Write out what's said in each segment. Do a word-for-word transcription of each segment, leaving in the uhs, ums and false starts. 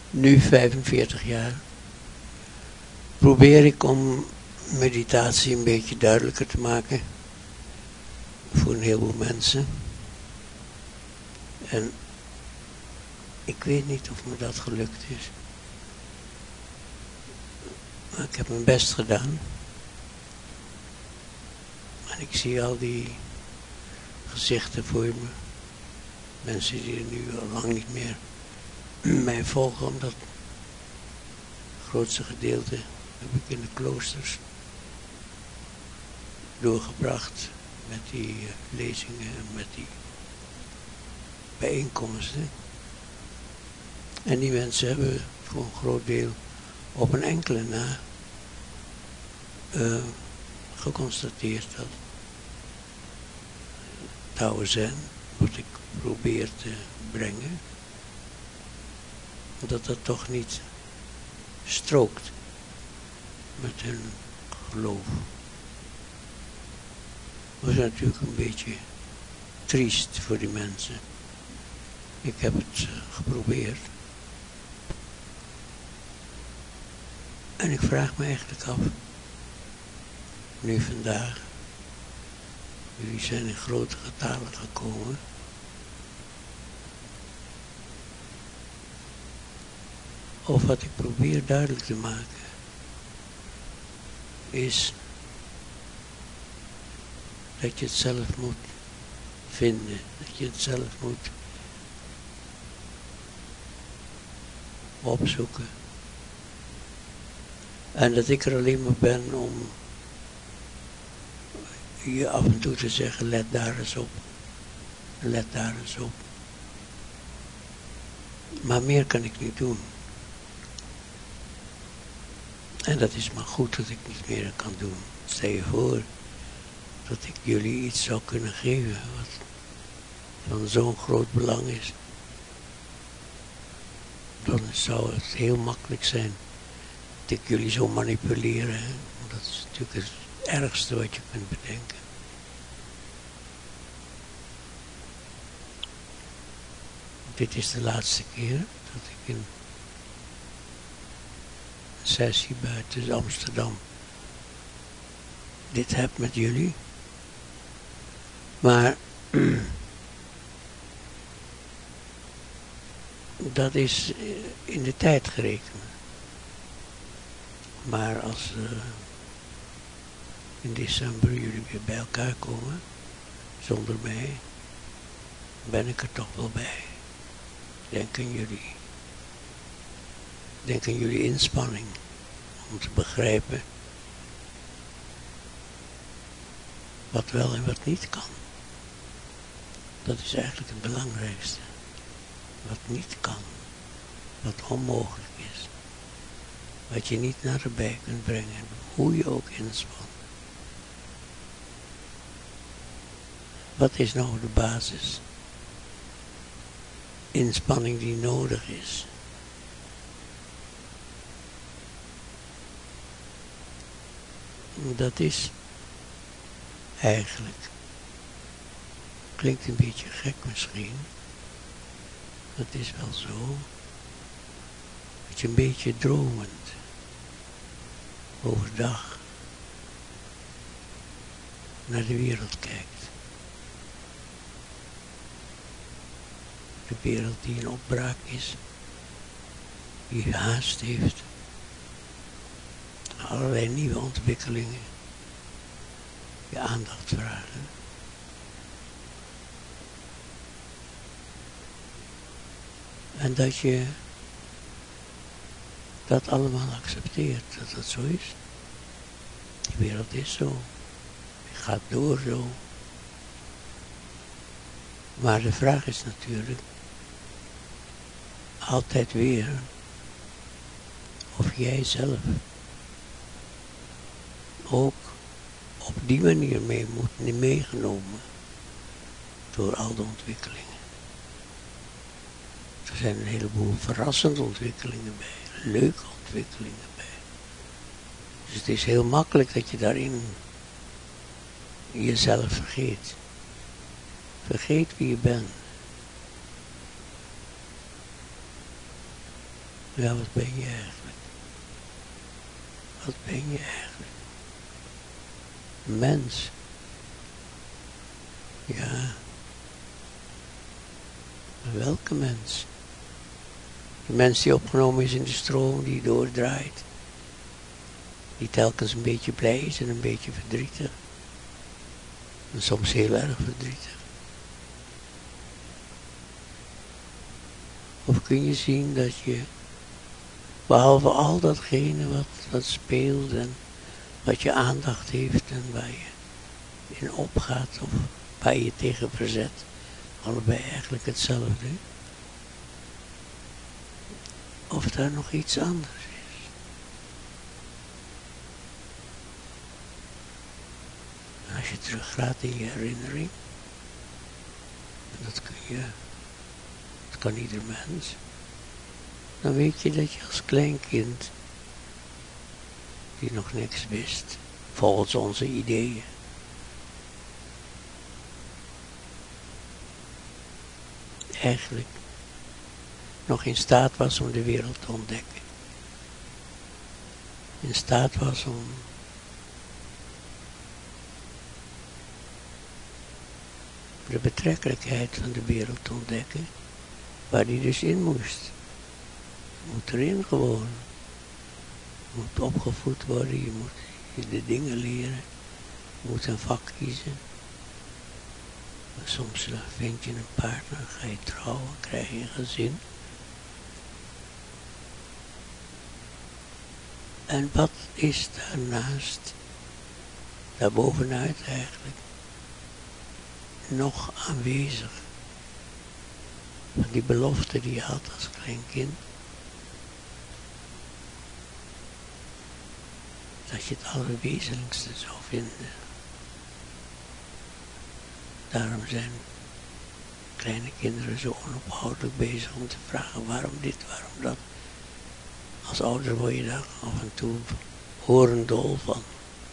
nu vijfenveertig jaar, probeer ik om meditatie een beetje duidelijker te maken voor een heleboel mensen. En ik weet niet of me dat gelukt is. Maar ik heb mijn best gedaan. En ik zie al die gezichten voor me. Mensen die er nu al lang niet meer mij volgen, omdat het grootste gedeelte heb ik in de kloosters doorgebracht met die uh, lezingen en met die bijeenkomsten. En die mensen hebben voor een groot deel op een enkele na uh, geconstateerd dat Tao Zen, wat ik probeer te brengen, dat dat toch niet strookt met hun geloof. Dat is natuurlijk een beetje triest voor die mensen. Ik heb het geprobeerd. En ik vraag me eigenlijk af, nu vandaag, jullie zijn in grote getalen gekomen, of wat ik probeer duidelijk te maken, is dat je het zelf moet vinden, dat je het zelf moet opzoeken. En dat ik er alleen maar ben om je af en toe te zeggen, let daar eens op, let daar eens op. Maar meer kan ik niet doen. En dat is maar goed dat ik niet meer kan doen. Stel je voor dat ik jullie iets zou kunnen geven wat van zo'n groot belang is. Dan zou het heel makkelijk zijn dat ik jullie zou manipuleren. Dat is natuurlijk het ergste wat je kunt bedenken. Dit is de laatste keer dat ik in een sessie buiten Amsterdam dit heb met jullie. Maar dat is in de tijd gerekend. Maar als uh, in december jullie weer bij elkaar komen, zonder mij, ben ik er toch wel bij. Denk aan jullie. Denk aan jullie inspanning om te begrijpen wat wel en wat niet kan. Dat is eigenlijk het belangrijkste. Wat niet kan. Wat onmogelijk is. Wat je niet naar de bij kunt brengen. Hoe je ook inspant. Wat is nou de basis? Inspanning die nodig is. Dat is eigenlijk, klinkt een beetje gek misschien, dat is wel zo, dat je een beetje dromend overdag naar de wereld kijkt. De wereld die in opbraak is, die haast heeft, allerlei nieuwe ontwikkelingen je aandacht vragen. En dat je dat allemaal accepteert, dat dat zo is. Die wereld is zo. Die gaat door zo. Maar de vraag is natuurlijk altijd weer of jij zelf ook op die manier mee moet meegenomen door al de ontwikkelingen. Er zijn een heleboel verrassende ontwikkelingen bij, leuke ontwikkelingen bij. Dus het is heel makkelijk dat je daarin jezelf vergeet. Vergeet wie je bent. Ja, wat ben je eigenlijk? Wat ben je eigenlijk? Mens. Ja. Maar welke mens? De mens die opgenomen is in de stroom, die doordraait. Die telkens een beetje blij is en een beetje verdrietig. En soms heel erg verdrietig. Of kun je zien dat je, behalve al datgene wat, wat speelt en wat je aandacht heeft en waar je in opgaat of waar je tegen verzet, allebei eigenlijk hetzelfde. Of daar nog iets anders is. En als je teruggaat in je herinnering, en dat kun je, dat kan ieder mens, dan weet je dat je als klein kind, die nog niks wist, volgens onze ideeën, eigenlijk nog in staat was om de wereld te ontdekken. In staat was om de betrekkelijkheid van de wereld te ontdekken, waar die dus in moest. Je moet erin gewoon. Je moet opgevoed worden, je moet de dingen leren, je moet een vak kiezen. Soms vind je een partner, ga je trouwen, krijg je een gezin. En wat is daarnaast, daarbovenuit eigenlijk, nog aanwezig? Van die belofte die je had als klein kind. Dat je het allerwezenlijkste zou vinden. Daarom zijn kleine kinderen zo onophoudelijk bezig om te vragen waarom dit, waarom dat. Als ouder word je daar af en toe horendol van.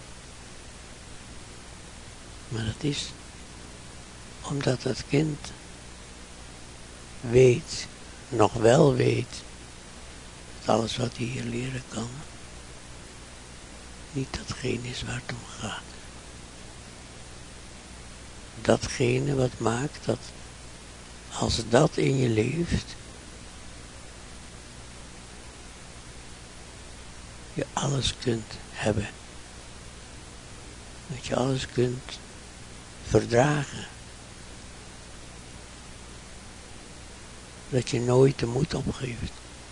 Maar dat is omdat het kind weet, nog wel weet, dat alles wat hij hier leren kan, niet datgene is waar het om gaat. Datgene wat maakt dat, als dat in je leeft, je alles kunt hebben. Dat je alles kunt verdragen. Dat je nooit de moed opgeeft.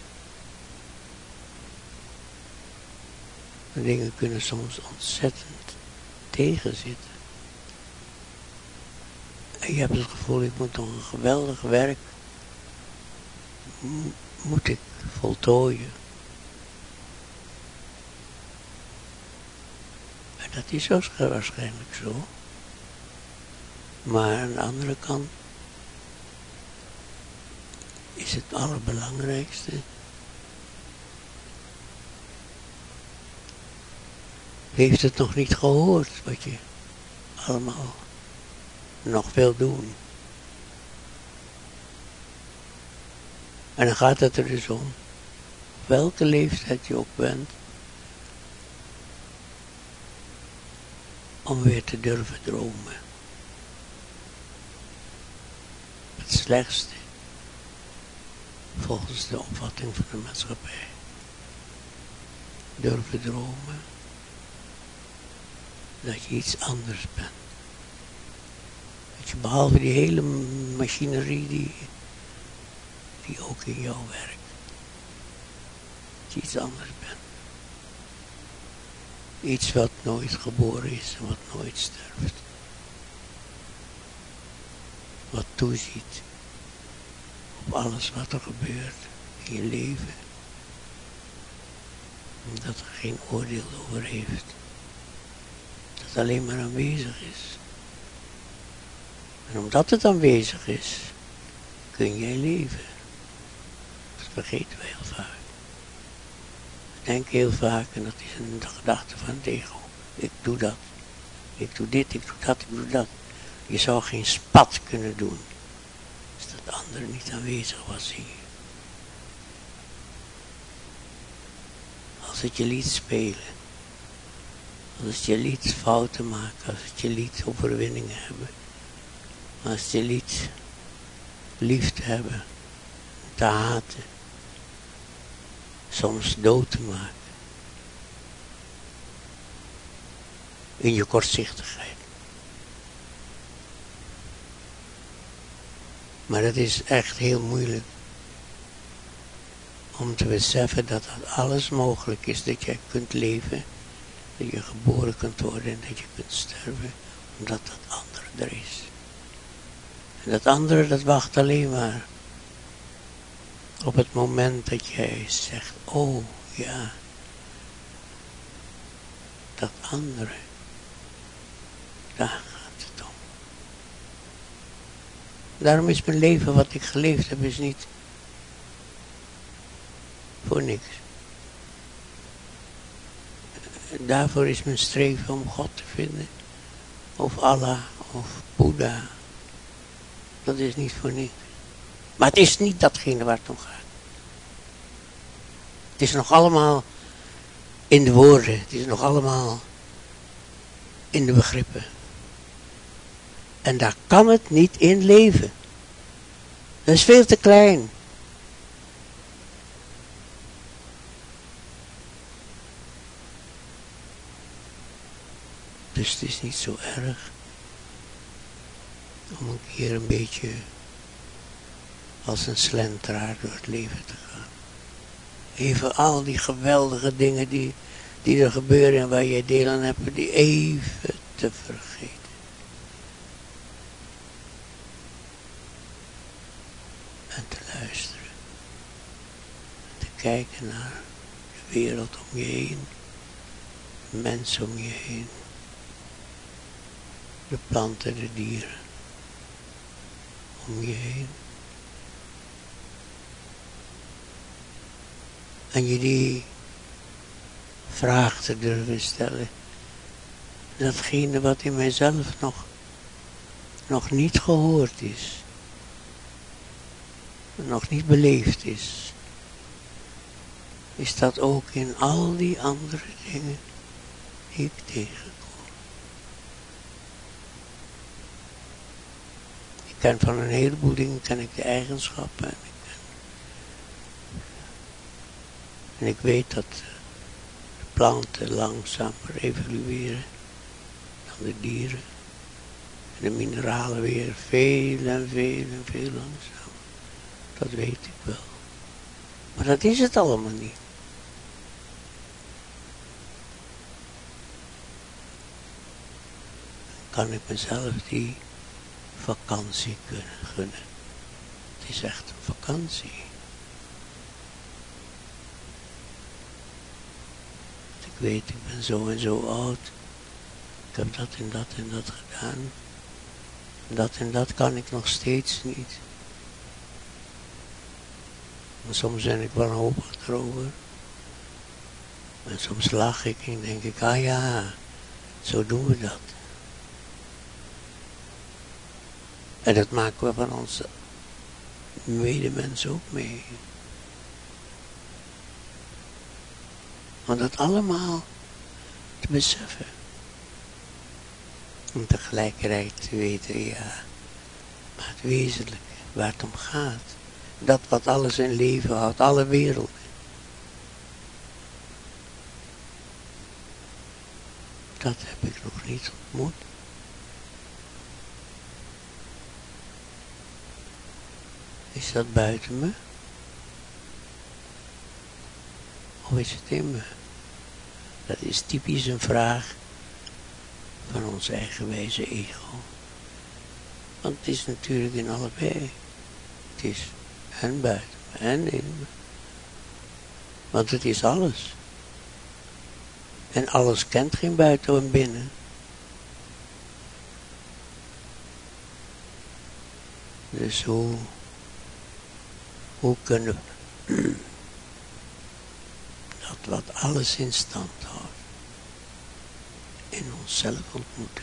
De dingen kunnen soms ontzettend tegenzitten. En je hebt het gevoel, ik moet nog een geweldig werk, moet ik voltooien. En dat is waarschijnlijk zo. Maar aan de andere kant is het allerbelangrijkste heeft het nog niet gehoord wat je allemaal nog wil doen. En dan gaat het er dus om, welke leeftijd je ook bent, om weer te durven dromen. Het slechtste, volgens de opvatting van de maatschappij. Durven dromen, dat je iets anders bent. Dat je behalve die hele machinerie die, die ook in jou werkt, dat je iets anders bent. Iets wat nooit geboren is en wat nooit sterft. Wat toeziet op alles wat er gebeurt in je leven. En dat er geen oordeel over heeft. Dat het alleen maar aanwezig is. En omdat het aanwezig is, kun jij leven. Dat vergeten we heel vaak. We denken heel vaak, en dat is een gedachte van het ego. Ik doe dat. Ik doe dit, ik doe dat, ik doe dat. Je zou geen spat kunnen doen, als dat andere niet aanwezig was in je. Als het je liet spelen. Als het je liet fouten maken. Als het je liet overwinningen hebben. Als het je liet liefde hebben. Te haten. Soms dood te maken. In je kortzichtigheid. Maar het is echt heel moeilijk. Om te beseffen dat dat alles mogelijk is. Dat jij kunt leven. Dat je geboren kunt worden en dat je kunt sterven. Omdat dat andere er is. En dat andere dat wacht alleen maar. Op het moment dat jij zegt. Oh ja. Dat andere. Daar gaat het om. Daarom is mijn leven wat ik geleefd heb is niet. Voor niks. Daarvoor is mijn streven om God te vinden. Of Allah. Of Boeddha. Dat is niet voor niks. Maar het is niet datgene waar het om gaat. Het is nog allemaal in de woorden. Het is nog allemaal in de begrippen. En daar kan het niet in leven. Dat is veel te klein. Dus het is niet zo erg om een keer een beetje als een slenteraar door het leven te gaan. Even al die geweldige dingen die, die er gebeuren en waar jij deel aan hebt, die even te vergeten. En te luisteren. En te kijken naar de wereld om je heen. De mensen om je heen. De planten, de dieren. Om je heen. En je die vraag te durven stellen. Datgene wat in mijzelf nog, nog niet gehoord is. Nog niet beleefd is. Is dat ook in al die andere dingen die ik tegenkom. Ik ken van een heleboel dingen, ken ik de eigenschappen. En ik, ken, en ik weet dat de planten langzamer evolueren dan de dieren. En de mineralen weer veel en veel en veel langzamer. Dat weet ik wel. Maar dat is het allemaal niet. Kan ik mezelf die vakantie kunnen gunnen. Het is echt een vakantie. Ik weet, ik ben zo en zo oud. Ik heb dat en dat en dat gedaan. Dat en dat kan ik nog steeds niet. Maar soms ben ik wanhopig erover. En soms lach ik en denk ik, ah ja, zo doen we dat. En dat maken we van onze medemensen ook mee. Want dat allemaal te beseffen. Om tegelijkertijd te weten, ja, maar het wezenlijke, waar het om gaat. Dat wat alles in leven houdt, alle werelden. Dat heb ik nog niet ontmoet. Is dat buiten me? Of is het in me? Dat is typisch een vraag van ons eigenwijze ego. Want het is natuurlijk in allebei. Het is en buiten me en in me. Want het is alles. En alles kent geen buiten en binnen. Dus hoe, hoe kunnen we dat wat alles in stand houdt, in onszelf ontmoeten.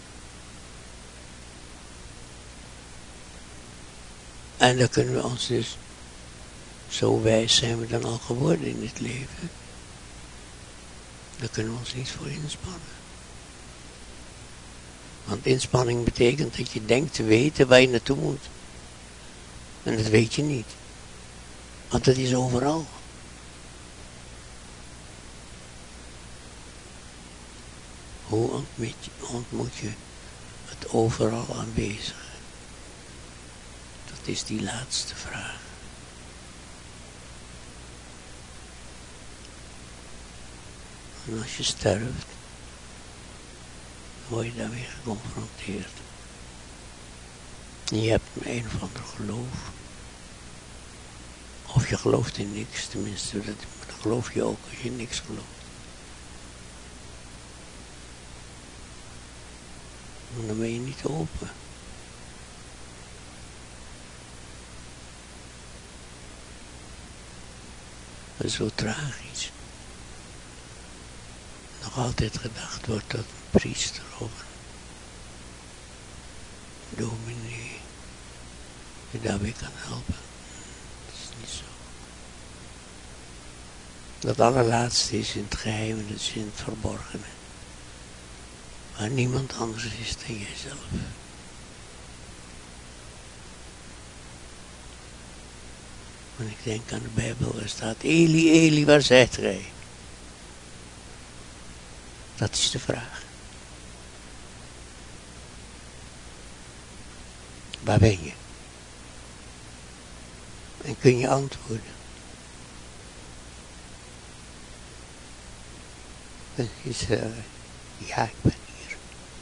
En dan kunnen we ons dus, zo wijs zijn we dan al geworden in het leven, Daar kunnen we ons niet voor inspannen. Want inspanning betekent dat je denkt te weten waar je naartoe moet. En dat weet je niet. Want het is overal. Hoe ontmoet je, ontmoet je het overal aanwezige? Dat is die laatste vraag. En als je sterft, word je daar weer geconfronteerd. En je hebt een of ander geloof. Of je gelooft in niks, tenminste, dat, dat geloof je ook als je in niks gelooft. En dan ben je niet open. Dat is zo tragisch. Nog altijd gedacht wordt dat een priester of een dominee je daarbij kan helpen. Dat is niet zo. Dat allerlaatste is in het geheim, dat is in het verborgene. Waar niemand anders is dan jijzelf. En ik denk aan de Bijbel, waar staat: Eli, Eli, waar zijt gij? Dat is de vraag. Waar ben je? En kun je antwoorden? Dan is uh, ja, ik ben hier.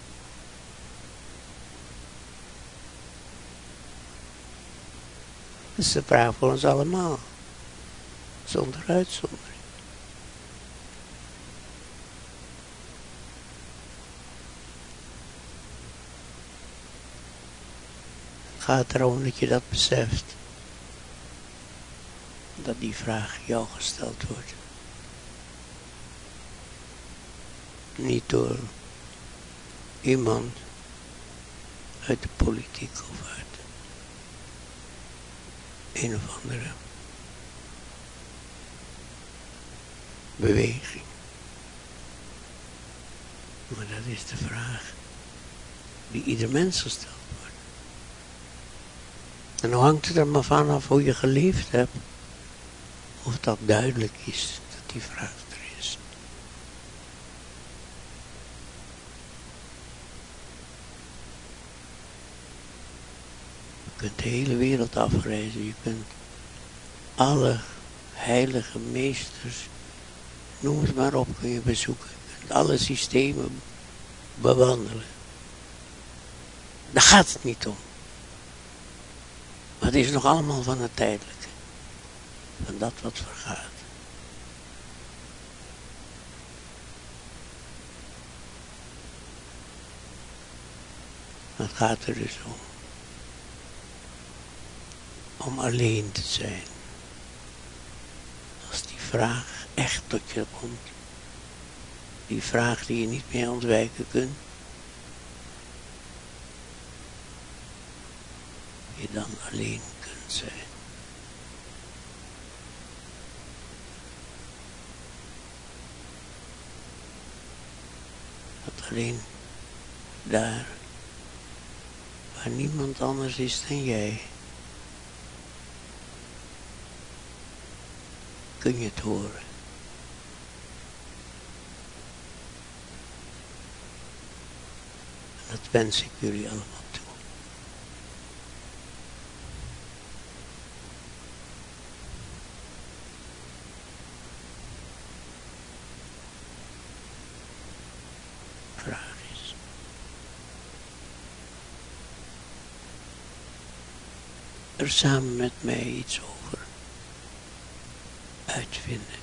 Dat is de vraag voor ons allemaal. Zonder uitzondering. Het gaat erom dat je dat beseft. Dat die vraag jou gesteld wordt. Niet door iemand uit de politiek of uit een of andere beweging. Maar dat is de vraag die ieder mens gesteld wordt. En dan hangt het er maar vanaf hoe je geleefd hebt. Of dat duidelijk is dat die vraag er is. Je kunt de hele wereld afreizen. Je kunt alle heilige meesters, noem het maar op, kun je bezoeken. Je kunt alle systemen bewandelen. Daar gaat het niet om. Maar het is nog allemaal van het tijdelijke. Van dat wat vergaat. Het gaat er dus om. Om alleen te zijn. Als die vraag echt tot je komt. Die vraag die je niet meer ontwijken kunt. Je dan alleen kunt zijn. Dat alleen daar, waar niemand anders is dan jij, kun je het horen. En dat wens ik jullie allemaal toe. Vraag is. Er samen met mij iets over uitvinden.